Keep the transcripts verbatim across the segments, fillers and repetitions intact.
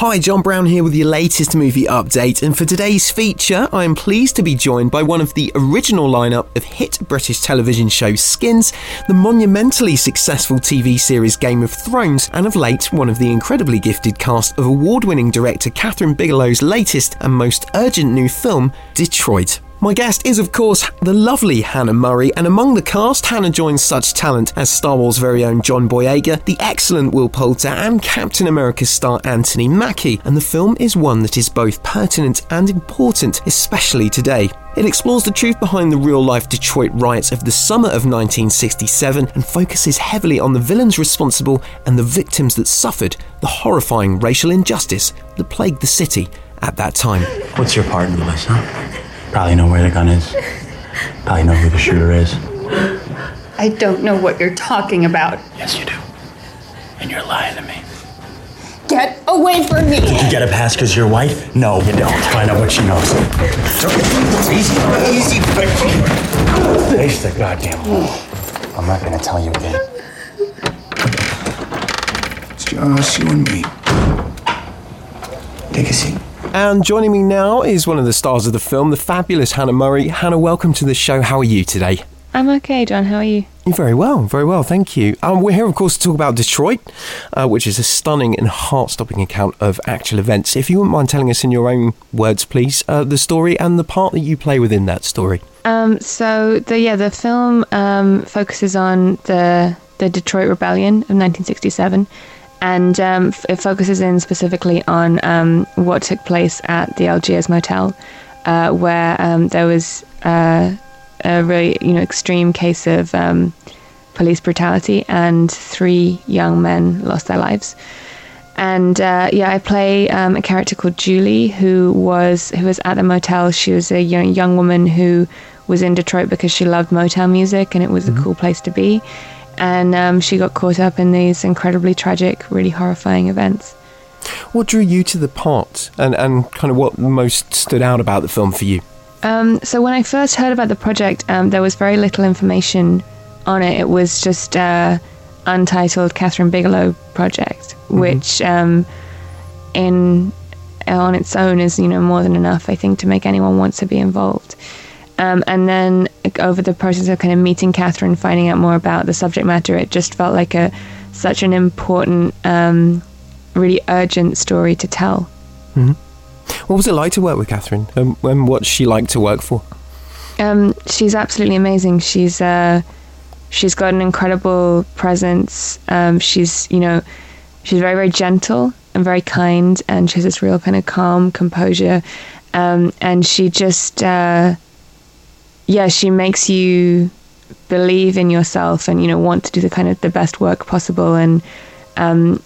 Hi, John Brown here with your latest movie update, and for today's feature, I am pleased to be joined by one of the original lineup of hit British television show Skins, the monumentally successful T V series Game of Thrones, and of late, one of the incredibly gifted cast of award-winning director Kathryn Bigelow's latest and most urgent new film, Detroit. My guest is, of course, the lovely Hannah Murray, and among the cast, Hannah joins such talent as Star Wars' very own John Boyega, the excellent Will Poulter, and Captain America's star Anthony Mackie, and the film is one that is both pertinent and important, especially today. It explores the truth behind the real-life Detroit riots of the summer of nineteen sixty-seven and focuses heavily on the villains responsible and the victims that suffered the horrifying racial injustice that plagued the city at that time. What's your part in this, huh? Probably know where the gun is. Probably know who the shooter is. I don't know what you're talking about. Yes, you do. And you're lying to me. Get away from me! Did you get a pass because you're white? No, you don't. Find out what she knows. Easy, easy, face the goddamn wall. I'm not gonna tell you again. It's just you and me. Take a seat. And joining me now is one of the stars of the film, the fabulous Hannah Murray. Hannah, welcome to the show. How are you today? I'm okay, John. How are you? You're very well, very well, thank you. Um, we're here, of course, to talk about Detroit, uh, which is a stunning and heart-stopping account of actual events. If you wouldn't mind telling us in your own words, please, uh, the story and the part that you play within that story. Um, so, the yeah, the film um, focuses on the the Detroit Rebellion of nineteen sixty-seven. And um, f- it focuses in specifically on um, what took place at the Algiers Motel, uh, where um, there was uh, a really, you know, extreme case of um, police brutality, and three young men lost their lives. And uh, yeah, I play um, a character called Julie, who was who was at the motel. She was a young, young woman who was in Detroit because she loved Motown music, and it was mm-hmm. a cool place to be. And um, she got caught up in these incredibly tragic, really horrifying events. What drew you to the part, and, and kind of what most stood out about the film for you? Um, so when I first heard about the project, um, there was very little information on it. It was just uh, untitled Kathryn Bigelow project, mm-hmm. which um, in on its own is, you know, more than enough, I think, to make anyone want to be involved. Um, and then over the process of kind of meeting Kathryn, finding out more about the subject matter, it just felt like a such an important, um, really urgent story to tell. Mm-hmm. What was it like to work with Kathryn? Um, and what's she like to work for? Um, she's absolutely amazing. She's uh, she's got an incredible presence. Um, she's, you know, she's very, very gentle and very kind, and she has this real kind of calm composure. Um, and she just... Uh, Yeah, she makes you believe in yourself and, you know, want to do the kind of the best work possible. And um,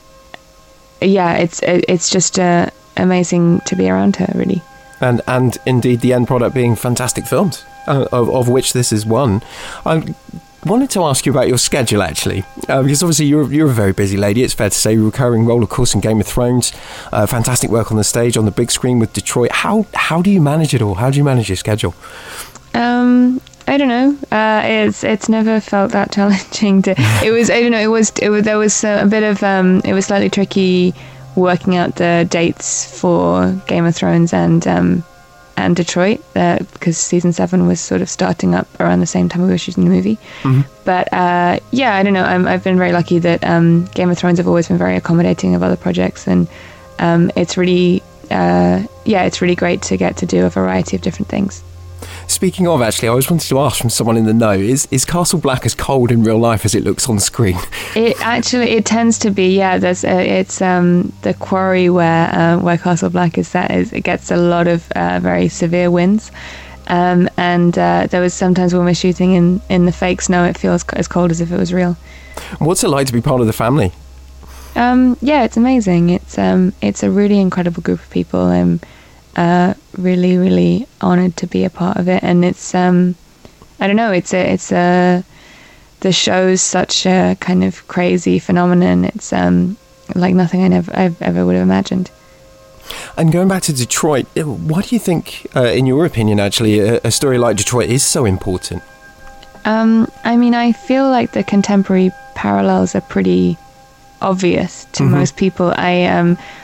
yeah, it's it's just uh, amazing to be around her, really. And and indeed, the end product being fantastic films, uh, of, of which this is one. I wanted to ask you about your schedule, actually, uh, because obviously you're you're a very busy lady. It's fair to say, recurring role, of course, in Game of Thrones, uh, fantastic work on the stage, on the big screen with Detroit. How how do you manage it all? How do you manage your schedule? Um, I don't know. Uh, it's it's never felt that challenging. To it was I don't know. It was it was there was a bit of um. It was slightly tricky working out the dates for Game of Thrones and um and Detroit uh, because season seven was sort of starting up around the same time we were shooting the movie. Mm-hmm. But uh, yeah, I don't know. I'm, I've been very lucky that um Game of Thrones have always been very accommodating of other projects, and um it's really uh yeah it's really great to get to do a variety of different things. Speaking of, actually, I always wanted to ask from someone in the know, is is Castle Black as cold in real life as it looks on screen? It actually, it tends to be, yeah. There's a, it's um, the quarry where uh, where Castle Black is set, is, it gets a lot of uh, very severe winds. Um, and uh, there was sometimes when we're shooting in, in the fake snow, it feels as cold as if it was real. What's it like to be part of the family? Um, yeah, it's amazing. It's um, it's a really incredible group of people. I'm uh, really, really honoured to be a part of it. And it's, um, I don't know, it's a, it's a, the show's such a kind of crazy phenomenon. It's um, like nothing I never, I've ever would have imagined. And going back to Detroit, why do you think, uh, in your opinion, actually, a, a story like Detroit is so important? Um, I mean, I feel like the contemporary parallels are pretty obvious to mm-hmm. most people. I um,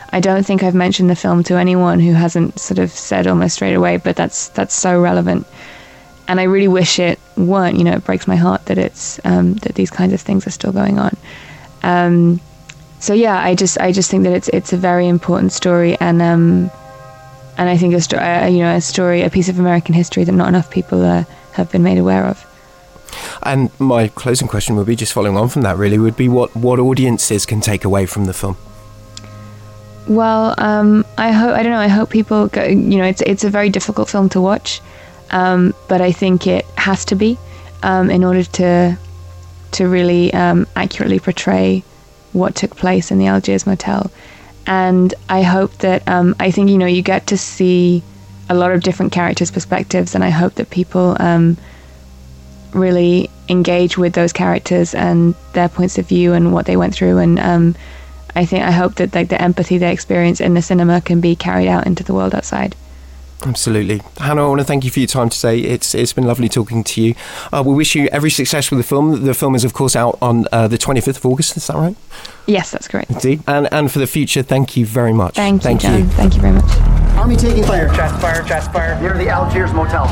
I don't think I've mentioned the film to anyone who hasn't sort of said almost straight away, but that's that's so relevant. And I really wish it weren't. You know, it breaks my heart that it's um, that these kinds of things are still going on. Um, so yeah, I just I just think that it's it's a very important story, and um, and I think a sto- uh, you know a story, a piece of American history that not enough people uh, have been made aware of. And my closing question would be, just following on from that, really, would be what what audiences can take away from the film. Well, um, I hope I don't know. I hope people go. You know, it's it's a very difficult film to watch. Um, but I think it has to be um, in order to to really um, accurately portray what took place in the Algiers Motel. And I hope that um, I think you know you get to see a lot of different characters' perspectives, and I hope that people um, really engage with those characters and their points of view and what they went through. And um, I think I hope that like the empathy they experience in the cinema can be carried out into the world outside. Absolutely. Hannah, I want to thank you for your time today. It's It's been lovely talking to you. Uh, we wish you every success with the film. The film is, of course, out on uh, the twenty-fifth of August. Is that right? Yes, that's correct. Indeed. And and for the future, thank you very much. Thank, thank you, John. you. Thank you very much. Army taking fire. Chest fire, chest fire. Near the Algiers Motel.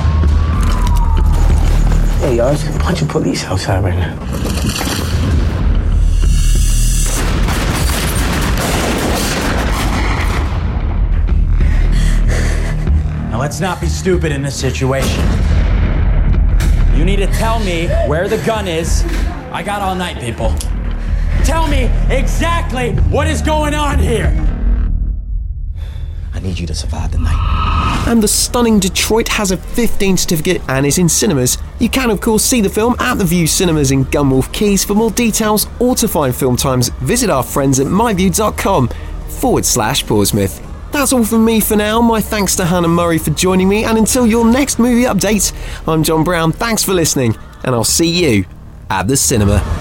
Hey, y'all, there's a bunch of police outside right now. Now, let's not be stupid in this situation. You need to tell me where the gun is. I got all night, people. Tell me exactly what is going on here. I need you to survive the night. And the stunning Detroit has a fifteen certificate and is in cinemas. You can, of course, see the film at the View Cinemas in Gunwolf Keys. For more details or to find film times, visit our friends at myview.com forward slash Portsmouth. That's all from me for now. My thanks to Hannah Murray for joining me, and until your next movie update, I'm John Brown. Thanks for listening, and I'll see you at the cinema.